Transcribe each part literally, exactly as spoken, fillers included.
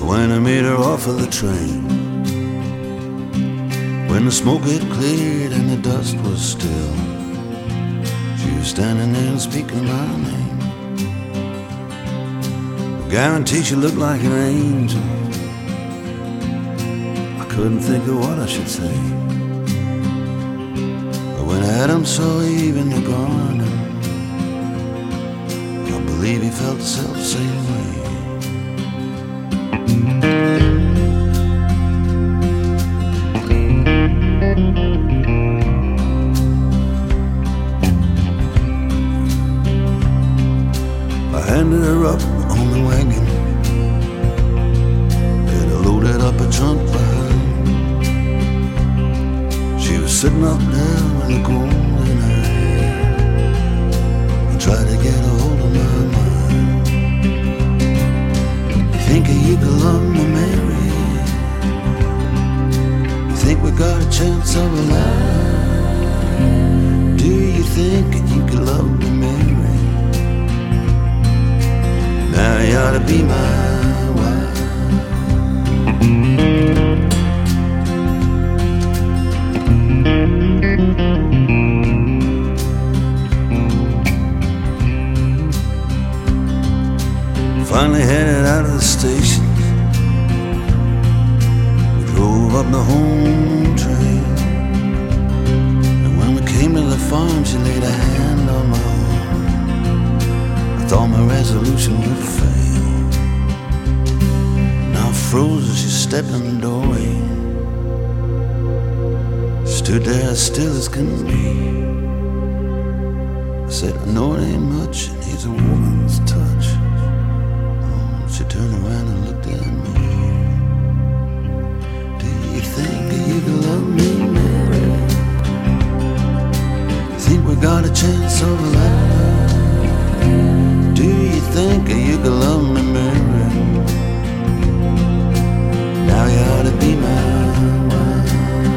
when I made her off of the train. When the smoke had cleared and the dust was still, she was standing there and speaking my name. I guarantee she looked like an angel. I couldn't think of what I should say. But when Adam saw Eve in the garden, I believe he felt the self-same way. I handed her up on the wagon, had her loaded up a trunk behind. She was sitting up there with a gold in her hair. I tried to get a hold of my mind. You think you could love me, Mary? You think we got a chance of a life? Do you think you could love me, Mary? Now you ought to be my wife. Finally headed out of the station, we drove up the home train. And when we came to the farm, she laid a hand on my arm. I thought my resolution would fail. Now frozen, she stepped in the doorway, stood there as still as can be. I said, I know it ain't much, it needs a woman's touch. Oh, she turned around and looked at me. Do you think you can love me, Mary? You think we got a chance of a life? Do you think you can love me, Mary? Now you ought to be my wife.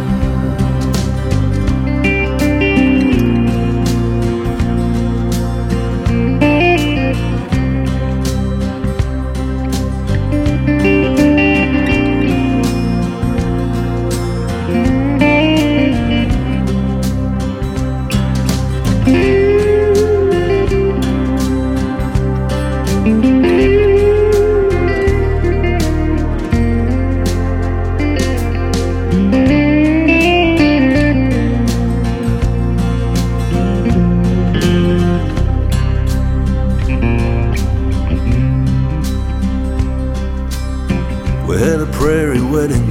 We had a prairie wedding.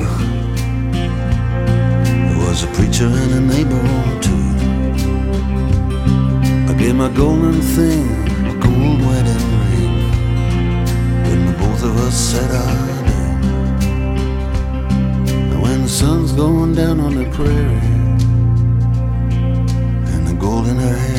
There was a preacher and a neighbor or two. I gave my golden thing a gold wedding ring when the both of us said I do. And when the sun's going down on the prairie and the gold in her hair